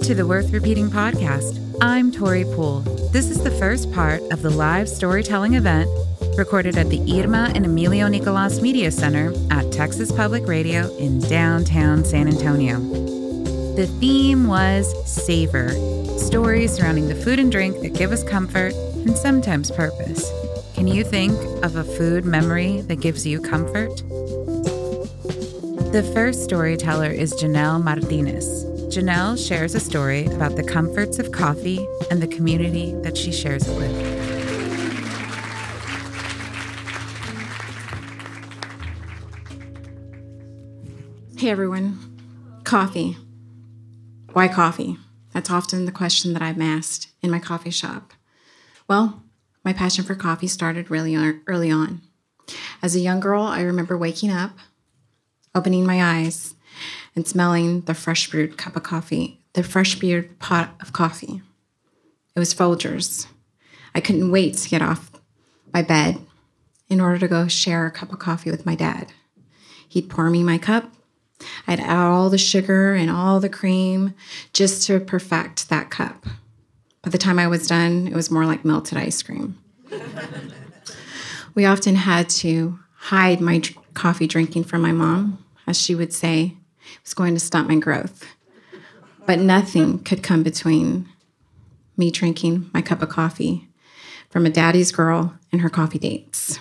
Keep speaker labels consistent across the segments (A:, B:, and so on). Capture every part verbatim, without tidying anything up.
A: to the Worth Repeating podcast. I'm Tori Poole. This is the first part of the live storytelling event recorded at the Irma and Emilio Nicolas Media Center at Texas Public Radio in downtown San Antonio. The theme was Savor, stories surrounding the food and drink that give us comfort and sometimes purpose. Can you think of a food memory that gives you comfort? The first storyteller is Janelle Martinez. Janelle shares a story about the comforts of coffee and the community that she shares it with.
B: Hey everyone, coffee. Why coffee? That's often the question that I'm asked in my coffee shop. Well, my passion for coffee started really early on. As a young girl, I remember waking up, opening my eyes, and smelling the fresh brewed cup of coffee, the fresh brewed pot of coffee. It was Folgers. I couldn't wait to get off my bed in order to go share a cup of coffee with my dad. He'd pour me my cup. I'd add all the sugar and all the cream just to perfect that cup. By the time I was done, it was more like melted ice cream. We often had to hide my coffee drinking from my mom, as she would say, it was going to stunt my growth. But nothing could come between me drinking my cup of coffee from a daddy's girl and her coffee dates.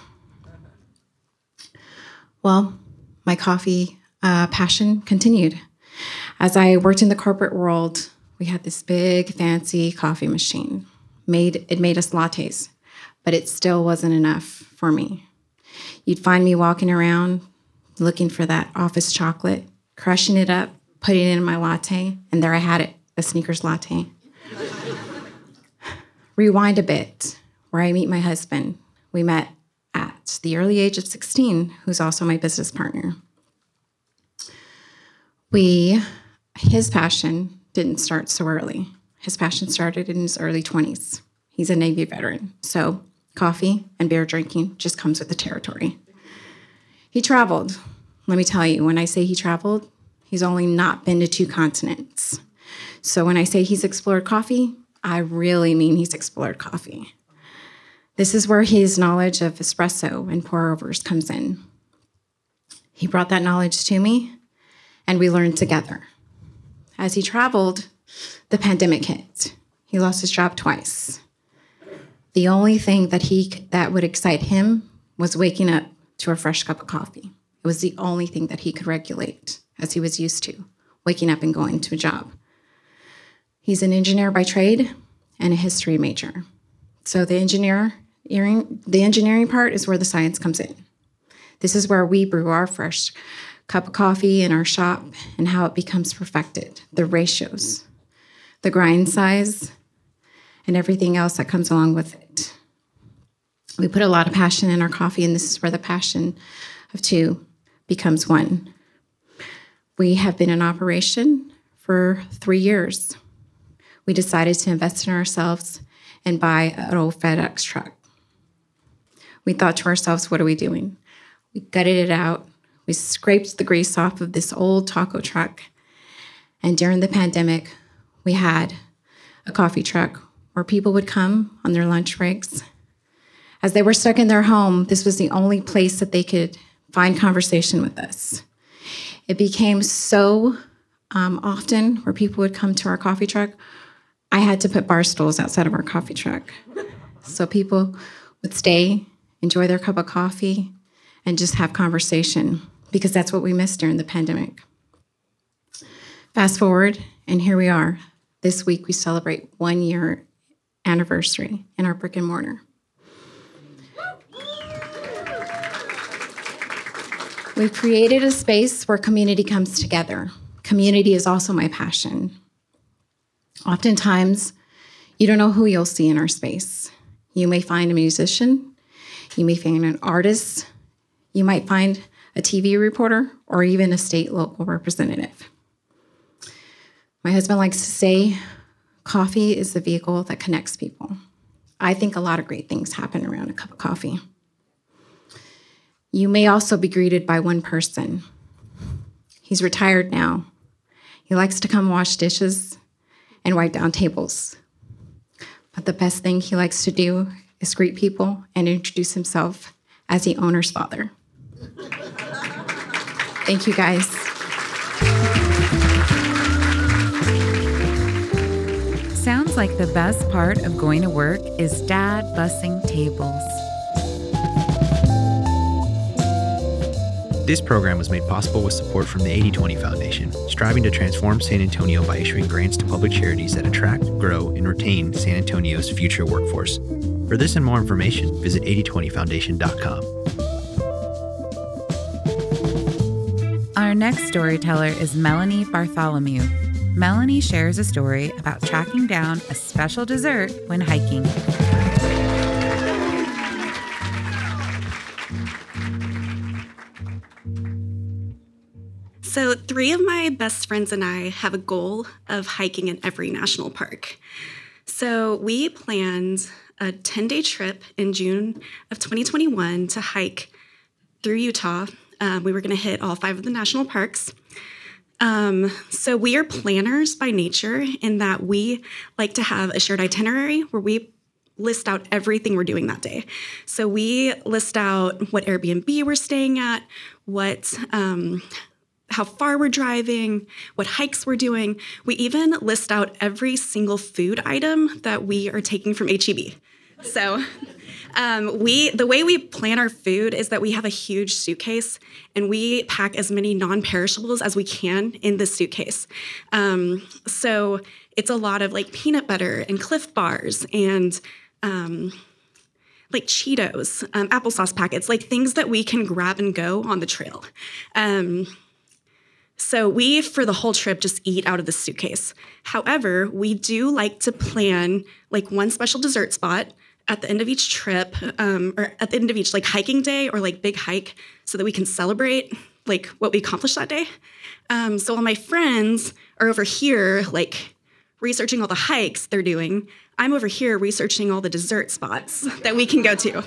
B: Well, my coffee uh, passion continued. As I worked in the corporate world, we had this big, fancy coffee machine. Made It made us lattes, but it still wasn't enough for me. You'd find me walking around looking for that office chocolate, crushing it up, putting it in my latte, and there I had it, the Snickers latte. Rewind a bit, where I meet my husband. We met at the early age of sixteen, who's also my business partner. We, his passion didn't start so early. His passion started in his early twenties. He's a Navy veteran, so coffee and beer drinking just comes with the territory. He traveled. Let me tell you, when I say he traveled, he's only not been to two continents. So when I say he's explored coffee, I really mean he's explored coffee. This is where his knowledge of espresso and pour-overs comes in. He brought that knowledge to me, and we learned together. As he traveled, the pandemic hit. He lost his job twice. The only thing that he that would excite him was waking up to a fresh cup of coffee. It was the only thing that he could regulate, as he was used to, waking up and going to a job. He's an engineer by trade and a history major. So the engineering, the engineering part is where the science comes in. This is where we brew our fresh cup of coffee in our shop and how it becomes perfected, the ratios, the grind size, and everything else that comes along with it. We put a lot of passion in our coffee, and this is where the passion of two becomes one. We have been in operation for three years. We decided to invest in ourselves and buy an old FedEx truck. We thought to ourselves, what are we doing? We gutted it out. We scraped the grease off of this old taco truck. And during the pandemic, we had a coffee truck where people would come on their lunch breaks. As they were stuck in their home, this was the only place that they could find conversation with us. It became so um, often where people would come to our coffee truck, I had to put bar stools outside of our coffee truck. So people would stay, enjoy their cup of coffee, and just have conversation, because that's what we missed during the pandemic. Fast forward, and here we are. This week we celebrate one year anniversary in our brick and mortar. We've created a space where community comes together. Community is also my passion. Oftentimes, you don't know who you'll see in our space. You may find a musician, you may find an artist, you might find a T V reporter, or even a state local representative. My husband likes to say, coffee is the vehicle that connects people. I think a lot of great things happen around a cup of coffee. You may also be greeted by one person. He's retired now. He likes to come wash dishes and wipe down tables. But the best thing he likes to do is greet people and introduce himself as the owner's father. Thank you, guys.
A: Sounds like the best part of going to work is Dad bussing tables.
C: This program was made possible with support from the eighty twenty Foundation, striving to transform San Antonio by issuing grants to public charities that attract, grow, and retain San Antonio's future workforce. For this and more information, visit eighty twenty foundation dot com.
A: Our next storyteller is Melanie Bartholomew. Melanie shares a story about tracking down a special dessert when hiking.
D: So three of my best friends and I have a goal of hiking in every national park. So we planned a ten-day trip in June of twenty twenty-one to hike through Utah. Um, we were going to hit all five of the national parks. Um, so we are planners by nature in that we like to have a shared itinerary where we list out everything we're doing that day. So we list out what Airbnb we're staying at, what um, how far we're driving, what hikes we're doing. We even list out every single food item that we are taking from H E B. So um, we the way we plan our food is that we have a huge suitcase and we pack as many non-perishables as we can in this suitcase. Um, so it's a lot of like peanut butter and Cliff Bars and um, like Cheetos, um, applesauce packets, like things that we can grab and go on the trail. Um, So we, for the whole trip, just eat out of the suitcase. However, we do like to plan like one special dessert spot at the end of each trip, um, or at the end of each like hiking day or like big hike, so that we can celebrate like what we accomplished that day. Um, so while my friends are over here like researching all the hikes they're doing, I'm over here researching all the dessert spots that we can go to.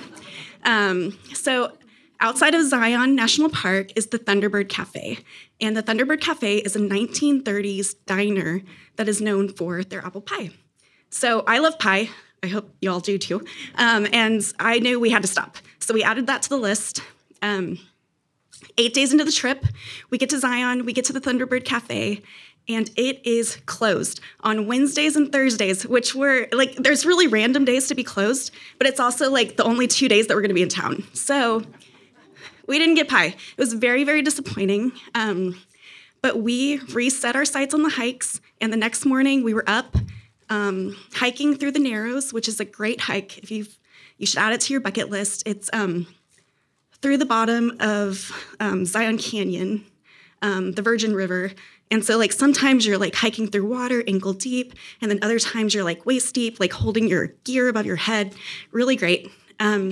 D: Um, so outside of Zion National Park is the Thunderbird Cafe. And the Thunderbird Cafe is a nineteen thirties diner that is known for their apple pie. So I love pie. I hope you all do too. Um, and I knew we had to stop. So we added that to the list. Um, eight days into the trip, we get to Zion, we get to the Thunderbird Cafe, and it is closed on Wednesdays and Thursdays, which were like, there's really random days to be closed, but it's also like the only two days that we're gonna be in town. So we didn't get pie. It was very, very disappointing. Um, but we reset our sights on the hikes, and the next morning we were up um, hiking through the Narrows, which is a great hike. If you've, you should add it to your bucket list. It's um, through the bottom of um, Zion Canyon, um, the Virgin River. And so like sometimes you're like hiking through water ankle deep, and then other times you're like waist deep, like holding your gear above your head. Really great. Um,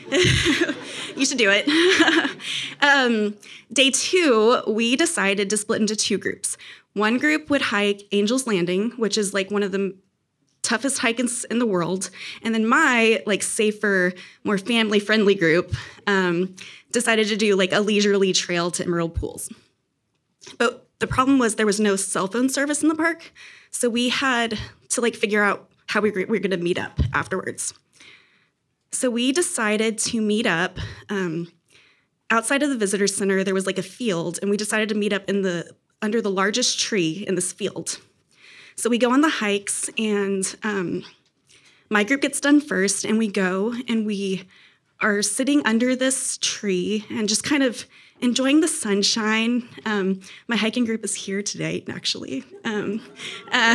D: you should do it. um, day two, we decided to split into two groups. One group would hike Angel's Landing, which is like one of the toughest hikes in the world. And then my like safer, more family-friendly group um, decided to do like a leisurely trail to Emerald Pools. But the problem was there was no cell phone service in the park. So we had to like figure out how we were, we were going to meet up afterwards. So we decided to meet up um, outside of the visitor center. There was like a field, and we decided to meet up in the under the largest tree in this field. So we go on the hikes, and um, my group gets done first, and we go and we are sitting under this tree and just kind of enjoying the sunshine. Um, my hiking group is here today, actually. Um, uh,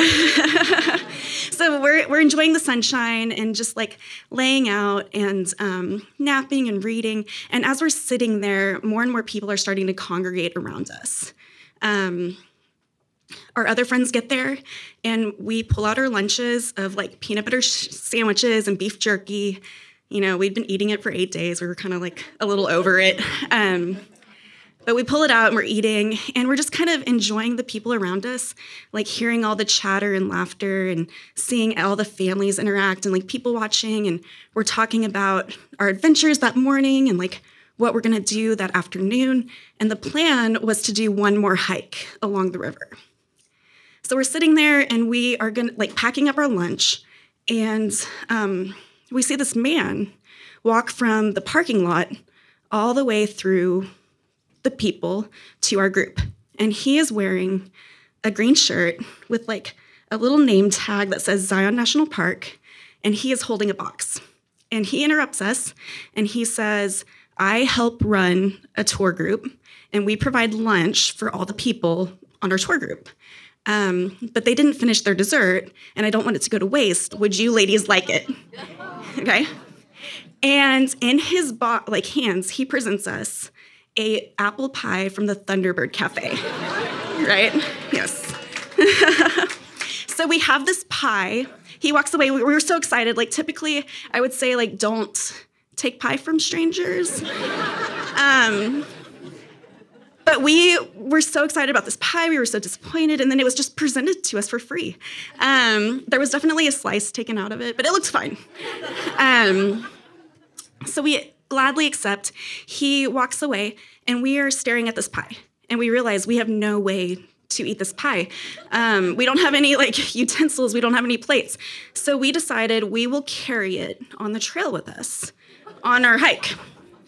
D: so we're we're enjoying the sunshine and just like laying out and um, napping and reading. And as we're sitting there, more and more people are starting to congregate around us. Um, our other friends get there, and we pull out our lunches of like peanut butter sh- sandwiches and beef jerky. You know, we'd been eating it for eight days. We were kind of like a little over it. Um, But we pull it out and we're eating, and we're just kind of enjoying the people around us, like hearing all the chatter and laughter and seeing all the families interact and like people watching. And we're talking about our adventures that morning and like what we're gonna do that afternoon. And the plan was to do one more hike along the river. So we're sitting there and we are gonna like packing up our lunch, and um, we see this man walk from the parking lot all the way through the people to our group. And he is wearing a green shirt with like a little name tag that says Zion National Park, and he is holding a box. And he interrupts us and he says, I help run a tour group and we provide lunch for all the people on our tour group. Um, but they didn't finish their dessert and I don't want it to go to waste. Would you ladies like it? Okay. And in his bo- like hands, he presents us a apple pie from the Thunderbird Cafe, right? Yes. So we have this pie. He walks away. We were so excited. Like typically, I would say like, don't take pie from strangers. Um, but we were so excited about this pie. We were so disappointed. And then it was just presented to us for free. Um, there was definitely a slice taken out of it, but it looked fine. Um, so we gladly accept. He walks away and we are staring at this pie. And we realize we have no way to eat this pie. Um, we don't have any like utensils. We don't have any plates. So we decided we will carry it on the trail with us on our hike.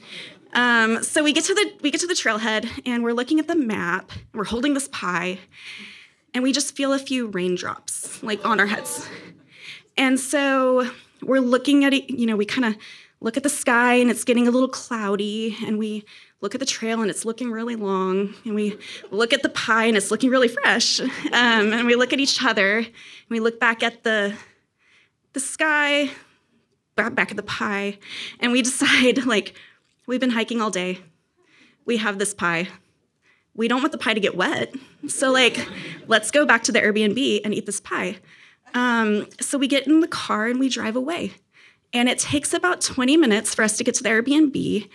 D: Um, so we get to the we get to the trailhead and we're looking at the map. We're holding this pie and we just feel a few raindrops like on our heads. And so we're looking at it, you know, we kind of look at the sky and it's getting a little cloudy, and we look at the trail and it's looking really long, and we look at the pie and it's looking really fresh, um, and we look at each other and we look back at the the sky, back at the pie, and we decide like we've been hiking all day, we have this pie, we don't want the pie to get wet, so like let's go back to the Airbnb and eat this pie. Um, so we get in the car and we drive away. And it takes about twenty minutes for us to get to the Airbnb.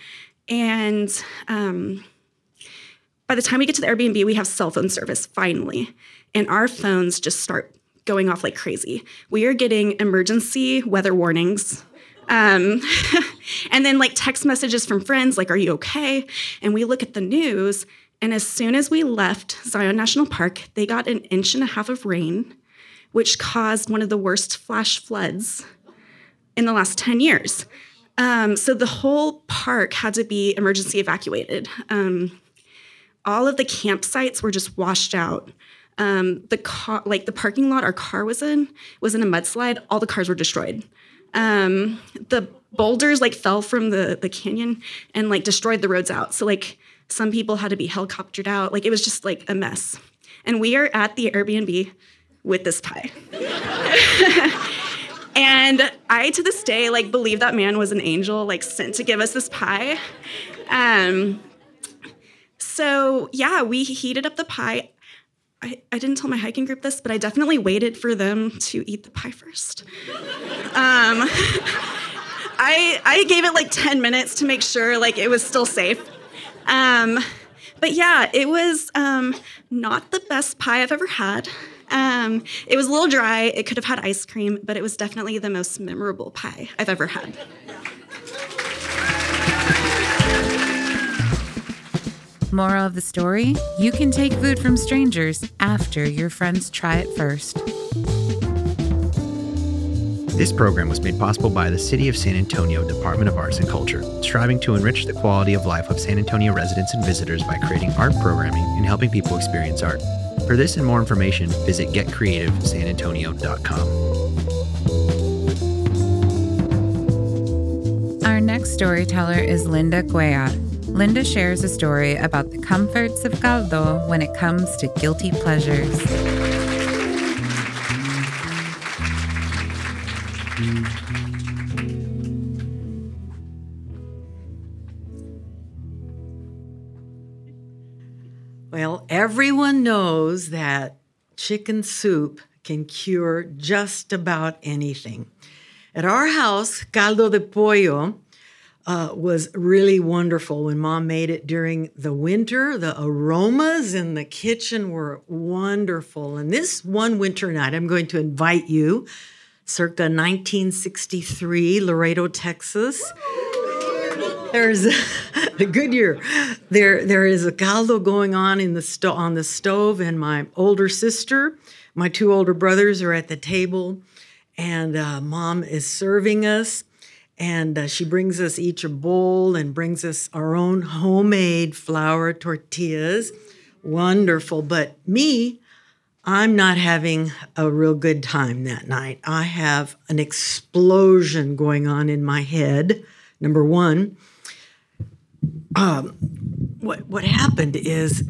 D: And um, by the time we get to the Airbnb, we have cell phone service, finally. And our phones just start going off like crazy. We are getting emergency weather warnings. Um, and then like text messages from friends, like, are you okay? And we look at the news. And as soon as we left Zion National Park, they got an inch and a half of rain, which caused one of the worst flash floods in the last ten years. Um, so the whole park had to be emergency evacuated. Um, all of the campsites were just washed out. Um, the car, like the parking lot our car was in, was in a mudslide. All the cars were destroyed. Um, the boulders like fell from the, the canyon and like destroyed the roads out. So like some people had to be helicoptered out. Like it was just like a mess. And we are at the Airbnb with this pie. And I, to this day, like, believe that man was an angel, like, sent to give us this pie. Um, so, yeah, we heated up the pie. I, I didn't tell my hiking group this, but I definitely waited for them to eat the pie first. Um, I, I gave it, like, ten minutes to make sure, like, it was still safe. Um, but, yeah, it was um, not the best pie I've ever had. Um, it was a little dry. It could have had ice cream, but it was definitely the most memorable pie I've ever had.
A: Moral of the story, you can take food from strangers after your friends try it first.
C: This program was made possible by the City of San Antonio Department of Arts and Culture, striving to enrich the quality of life of San Antonio residents and visitors by creating art programming and helping people experience art. For this and more information, visit get creative san antonio dot com.
A: Our next storyteller is Linda Cuellar. Linda shares a story about the comforts of caldo when it comes to guilty pleasures.
E: Well, everyone knows that chicken soup can cure just about anything. At our house, caldo de pollo uh, was really wonderful when Mom made it during the winter. The aromas in the kitchen were wonderful. And this one winter night, I'm going to invite you, circa nineteen sixty-three, Laredo, Texas. There's a good year. There, there is a caldo going on in the sto- on the stove, and my older sister, My two older brothers are at the table, and uh, Mom is serving us. And uh, she brings us each a bowl and brings us our own homemade flour tortillas. Wonderful. But me, I'm not having a real good time that night. I have an explosion going on in my head. Number one, um, what what happened is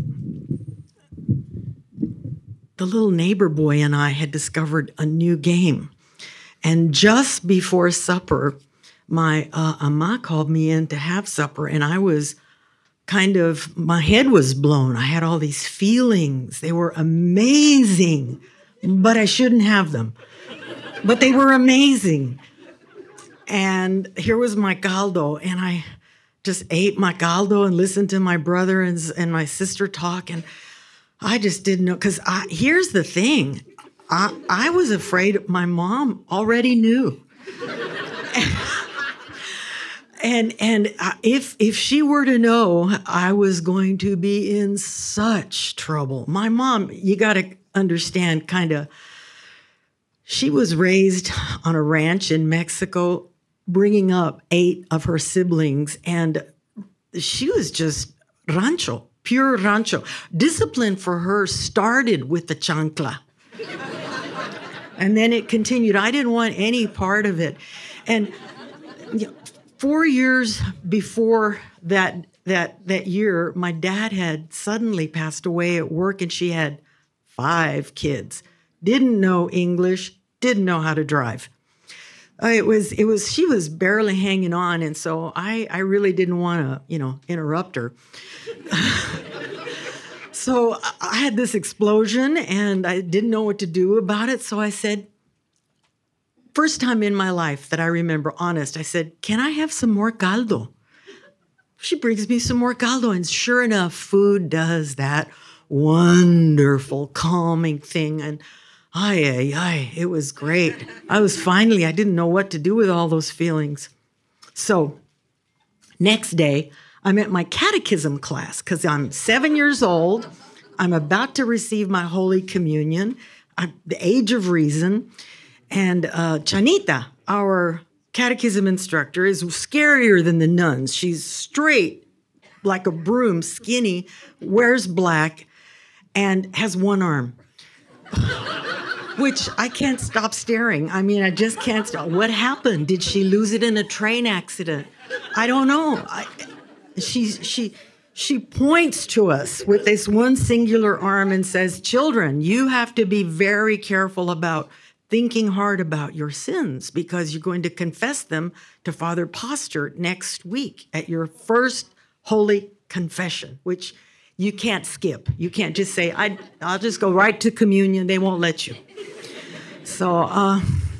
E: the little neighbor boy and I had discovered a new game. And just before supper, my uh, ama called me in to have supper, and I was kind of, my head was blown. I had all these feelings. They were amazing, but I shouldn't have them. But they were amazing. And here was my caldo, and I just ate my caldo and listened to my brother and, and my sister talk, and I just didn't know, because here's the thing. I, I was afraid my mom already knew. And and if if she were to know, I was going to be in such trouble. My mom, you got to understand, kind of, she was raised on a ranch in Mexico, bringing up eight of her siblings, and she was just rancho, pure rancho. Discipline for her started with the chancla. And then it continued. I didn't want any part of it. And you know, Four years before that that that year, my dad had suddenly passed away at work, and she had five kids. Didn't know English, didn't know how to drive. Uh, it was it was she was barely hanging on, and so I I really didn't want to you know interrupt her. So I had this explosion, and I didn't know what to do about it. So I said, first time in my life that I remember, honest, I said, can I have some more caldo? She brings me some more caldo, and sure enough, food does that wonderful, calming thing. And ay, ay, ay, it was great. I was finally, I didn't know what to do with all those feelings. So next day, I'm at my catechism class because I'm seven years old. I'm about to receive my Holy Communion. I'm the age of reason. And uh, Chanita, our catechism instructor, is scarier than the nuns. She's straight, like a broom, skinny, wears black, and has one arm, which I can't stop staring. I mean, I just can't stop. What happened? Did she lose it in a train accident? I don't know. I, she, she, she points to us with this one singular arm and says, children, you have to be very careful about thinking hard about your sins, because you're going to confess them to Father Postert next week at your first Holy Confession, which you can't skip. You can't just say, I, I'll just go right to communion. They won't let you. So uh,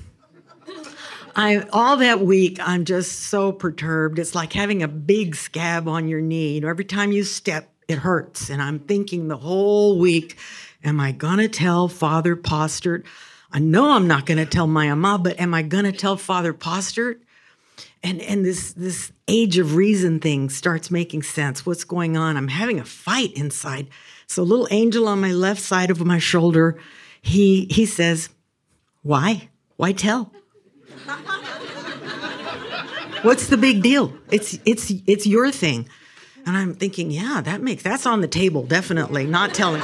E: I all that week, I'm just so perturbed. It's like having a big scab on your knee. You know, every time you step, it hurts. And I'm thinking the whole week, am I going to tell Father Postert? I know I'm not going to tell my ama, but am I going to tell Father Postert? And and this this age of reason thing starts making sense. What's going on? I'm having a fight inside. So little angel on my left side of my shoulder, he he says, why? Why tell? What's the big deal? It's it's it's your thing. And I'm thinking, yeah, that makes that's on the table, definitely, not telling.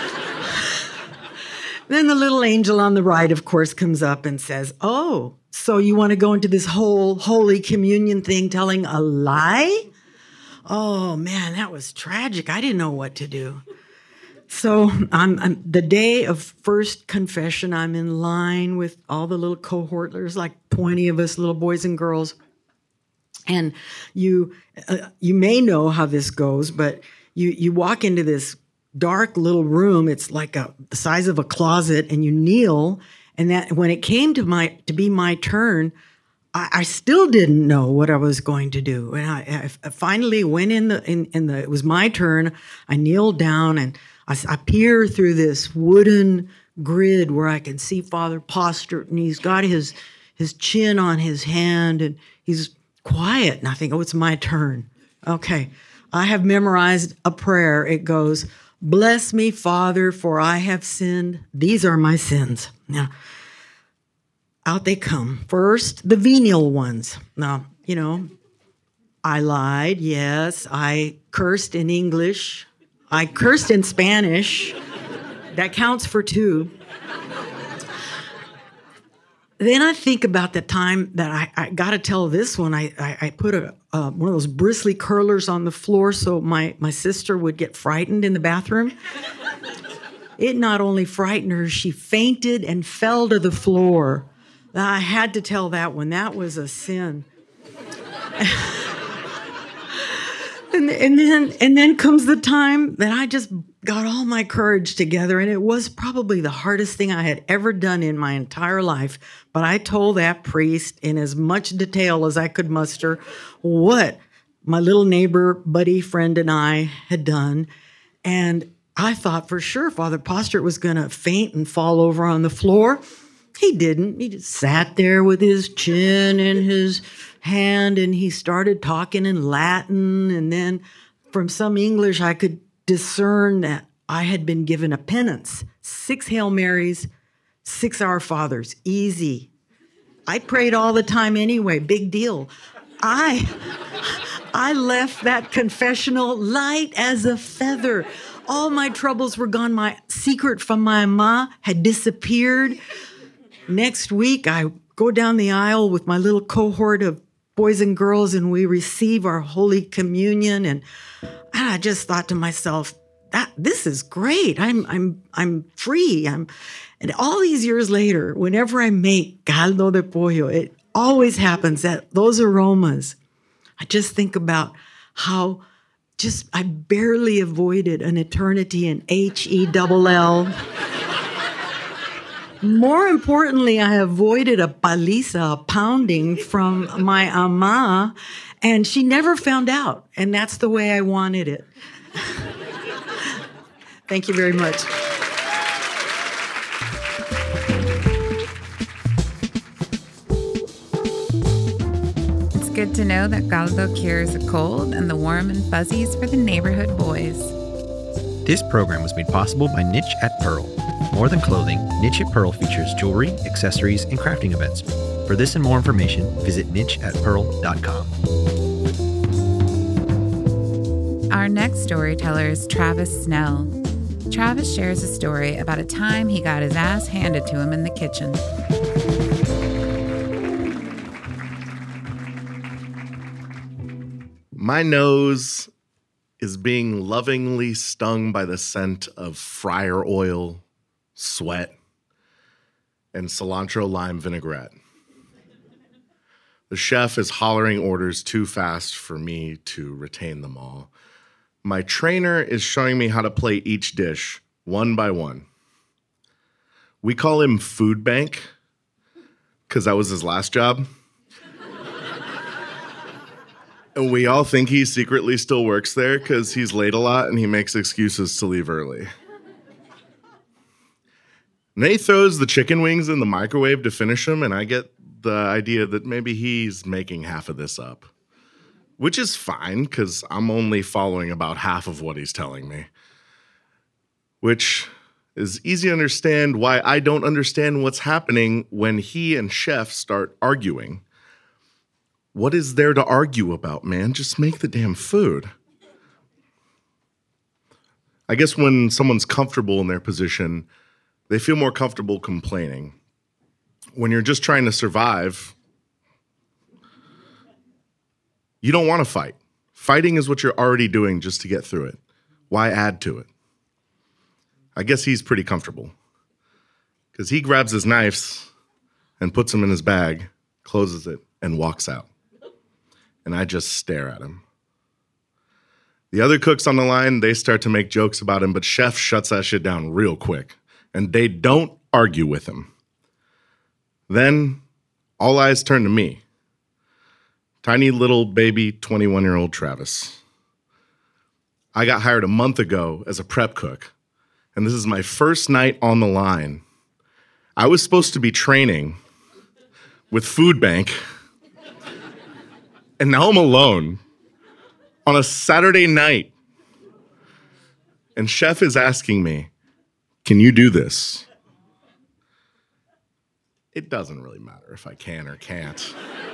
E: Then the little angel on the right, of course, comes up and says, oh, so you want to go into this whole Holy Communion thing telling a lie? Oh, man, that was tragic. I didn't know what to do. So I'm, I'm the day of first confession, I'm in line with all the little cohort. There's like twenty of us, little boys and girls. And you uh, you may know how this goes, but you you walk into this dark little room. It's like a, the size of a closet, and you kneel. And that when it came to my to be my turn, I, I still didn't know what I was going to do. And I, I finally went in the in, in the. It was my turn. I kneeled down, and I, I peer through this wooden grid where I can see Father Postert, and he's got his his chin on his hand, and he's quiet. And I think, oh, it's my turn. Okay, I have memorized a prayer. It goes, Bless me, Father, for I have sinned. These are my sins. Now, out they come. First, the venial ones. Now, you know, I lied. Yes, I cursed in English. I cursed in Spanish. That counts for two. Then I think about the time that I, I got to tell this one. I, I, I put a uh, one of those bristly curlers on the floor so my, my sister would get frightened in the bathroom. It not only frightened her, she fainted and fell to the floor. I had to tell that one. That was a sin. and, and then and then comes the time that I just got all my courage together, and it was probably the hardest thing I had ever done in my entire life. But I told that priest in as much detail as I could muster what my little neighbor, buddy, friend, and I had done. And I thought for sure Father Postert was going to faint and fall over on the floor. He didn't. He just sat there with his chin in his hand, and he started talking in Latin. And then from some English, I could discern that I had been given a penance. Six Hail Marys, six Our Fathers. Easy. I prayed all the time anyway. Big deal. I, I left that confessional light as a feather. All my troubles were gone. My secret from my ma had disappeared. Next week, I go down the aisle with my little cohort of boys and girls, and we receive our Holy Communion. And I just thought to myself, that this is great. I'm I'm I'm free. I'm, and all these years later, whenever I make caldo de pollo, it always happens that those aromas. I just think about how just I barely avoided an eternity in H E L L. More importantly, I avoided a paliza, a pounding from my ama, and she never found out. And that's the way I wanted it. Thank you very much.
A: It's good to know that caldo cures a cold and the warm and fuzzies for the neighborhood boys.
C: This program was made possible by Niche at Pearl. More than clothing, Niche at Pearl features jewelry, accessories, and crafting events. For this and more information, visit niche at pearl dot com.
A: Our next storyteller is Travis Snell. Travis shares a story about a time he got his ass handed to him in the kitchen.
F: My nose is being lovingly stung by the scent of fryer oil, sweat, and cilantro lime vinaigrette. The chef is hollering orders too fast for me to retain them all. My trainer is showing me how to plate each dish, one by one. We call him Food Bank, because that was his last job. And we all think he secretly still works there because he's late a lot and he makes excuses to leave early. And then he throws the chicken wings in the microwave to finish them, and I get the idea that maybe he's making half of this up. Which is fine, because I'm only following about half of what he's telling me. Which is easy to understand why I don't understand what's happening when he and Chef start arguing. What is there to argue about, man? Just make the damn food. I guess when someone's comfortable in their position, they feel more comfortable complaining. When you're just trying to survive, you don't want to fight. Fighting is what you're already doing just to get through it. Why add to it? I guess he's pretty comfortable. Because he grabs his knives and puts them in his bag, closes it, and walks out. And I just stare at him. The other cooks on the line, they start to make jokes about him, but Chef shuts that shit down real quick. And they don't argue with him. Then, all eyes turn to me. Tiny little baby twenty-one-year-old Travis. I got hired a month ago as a prep cook, and this is my first night on the line. I was supposed to be training with Food Bank, and now I'm alone on a Saturday night and chef is asking me, can you do this? It doesn't really matter if I can or can't.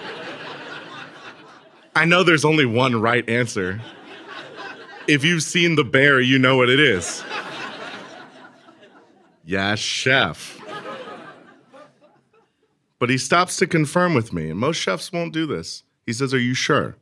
F: I know there's only one right answer. If you've seen The Bear, you know what it is. Yes, chef. But he stops to confirm with me, and most chefs won't do this. He says, are you sure?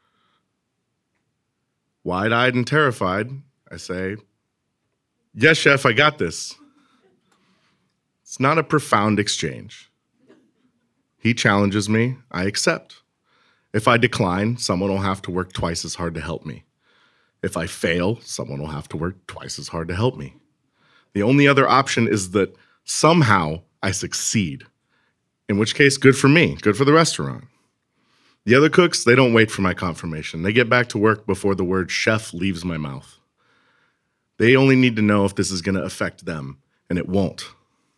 F: Wide-eyed and terrified, I say, yes, chef, I got this. It's not a profound exchange. He challenges me, I accept. If I decline, someone will have to work twice as hard to help me. If I fail, someone will have to work twice as hard to help me. The only other option is that somehow I succeed, in which case, good for me, good for the restaurant. The other cooks, they don't wait for my confirmation. They get back to work before the word chef leaves my mouth. They only need to know if this is going to affect them, and it won't.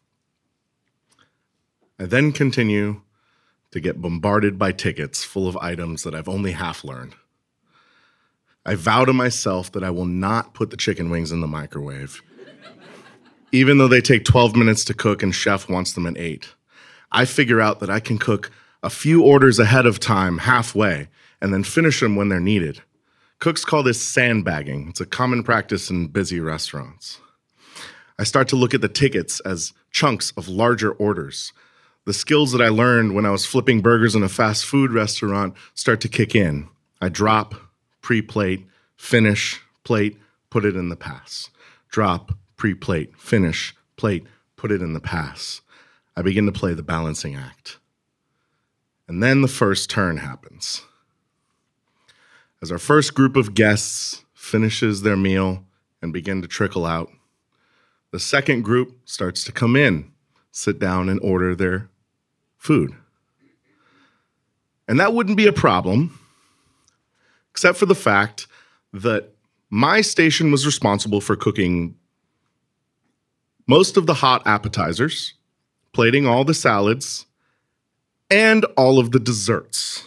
F: I then continue to get bombarded by tickets full of items that I've only half learned. I vow to myself that I will not put the chicken wings in the microwave, even though they take twelve minutes to cook and chef wants them in eight. I figure out that I can cook a few orders ahead of time, halfway, and then finish them when they're needed. Cooks call this sandbagging. It's a common practice in busy restaurants. I start to look at the tickets as chunks of larger orders. The skills that I learned when I was flipping burgers in a fast food restaurant start to kick in. I drop, pre-plate, finish, plate, put it in the pass. Drop, pre-plate, finish, plate, put it in the pass. I begin to play the balancing act. And then the first turn happens. As our first group of guests finishes their meal and begin to trickle out, the second group starts to come in, sit down, and order their food. And that wouldn't be a problem, except for the fact that my station was responsible for cooking most of the hot appetizers, plating all the salads, and all of the desserts.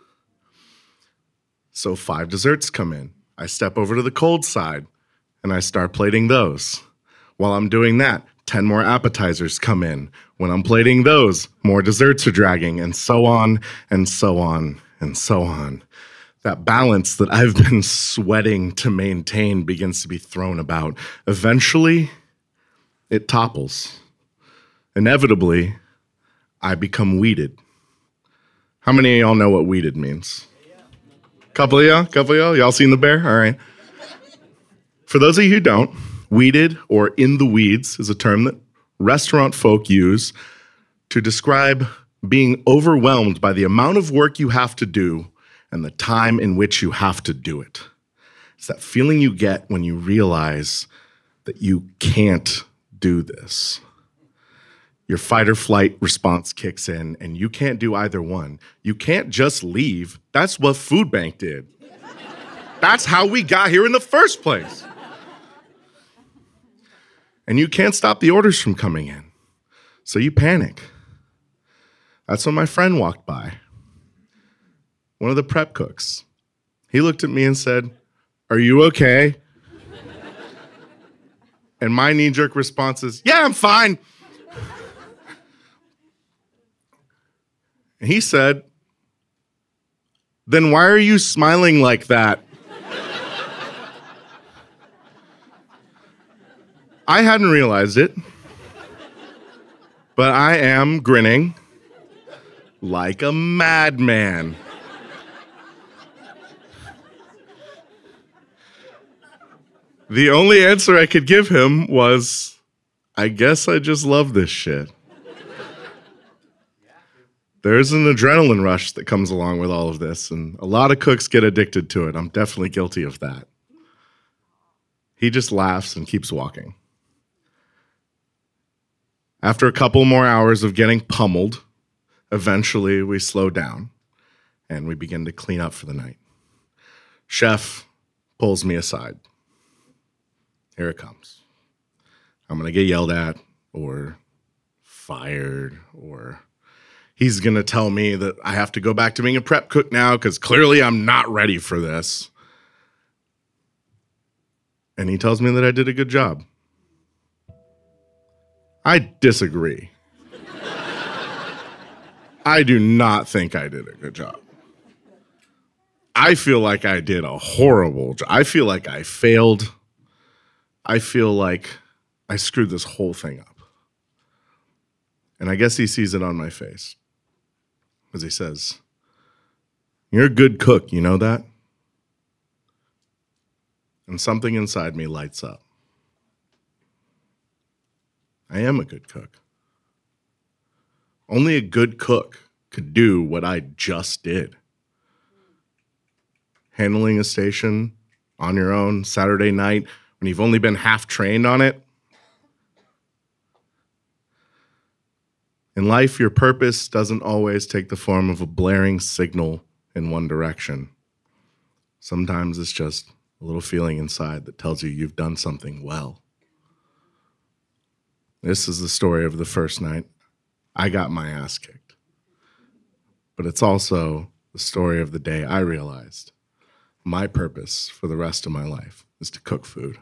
F: So five desserts come in. I step over to the cold side, and I start plating those. While I'm doing that, ten more appetizers come in. When I'm plating those, more desserts are dragging, and so on, and so on, and so on. That balance that I've been sweating to maintain begins to be thrown about. Eventually, it topples. Inevitably, I become weeded. How many of y'all know what weeded means? Couple of y'all? Couple of y'all? Y'all seen The Bear? All right. For those of you who don't, weeded or in the weeds is a term that restaurant folk use to describe being overwhelmed by the amount of work you have to do and the time in which you have to do it. It's that feeling you get when you realize that you can't do this. Your fight or flight response kicks in, and you can't do either one. You can't just leave. That's what Food Bank did. That's how we got here in the first place. And you can't stop the orders from coming in. So you panic. That's when my friend walked by, one of the prep cooks. He looked at me and said, "Are you okay?" And my knee-jerk response is, "Yeah, I'm fine." And he said, "Then why are you smiling like that?" I hadn't realized it, but I am grinning like a madman. The only answer I could give him was, I guess I just love this shit. There's an adrenaline rush that comes along with all of this, and a lot of cooks get addicted to it. I'm definitely guilty of that. He just laughs and keeps walking. After a couple more hours of getting pummeled, eventually we slow down and we begin to clean up for the night. Chef pulls me aside. Here it comes. I'm going to get yelled at or fired, or he's going to tell me that I have to go back to being a prep cook now because clearly I'm not ready for this. and he tells me that I did a good job. I disagree. I do not think I did a good job. I feel like I did a horrible job. I feel like I failed. I feel like I screwed this whole thing up. And I guess he sees it on my face. As he says, "You're a good cook, you know that?" And something inside me lights up. I am a good cook. Only a good cook could do what I just did. Handling a station on your own Saturday night when you've only been half trained on it. In life, your purpose doesn't always take the form of a blaring signal in one direction. Sometimes it's just a little feeling inside that tells you you've done something well. This is the story of the first night I got my ass kicked. But it's also the story of the day I realized my purpose for the rest of my life is to cook food.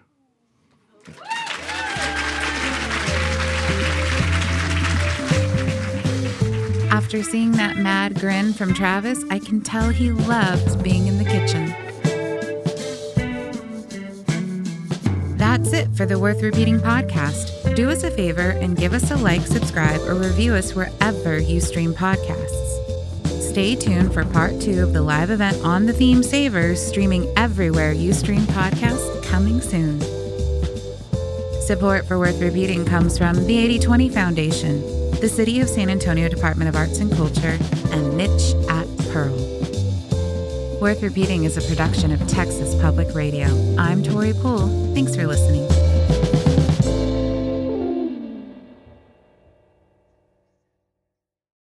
A: After seeing that mad grin from Travis, I can tell he loves being in the kitchen. That's it for the Worth Repeating podcast. Do us a favor and give us a like, subscribe, or review us wherever you stream podcasts. Stay tuned for part two of the live event on the theme Savers, streaming everywhere you stream podcasts, coming soon. Support for Worth Repeating comes from the eighty twenty Foundation, the City of San Antonio Department of Arts and Culture, and Niche at Pearl. Worth Repeating is a production of Texas Public Radio. I'm Tori Poole. Thanks for listening.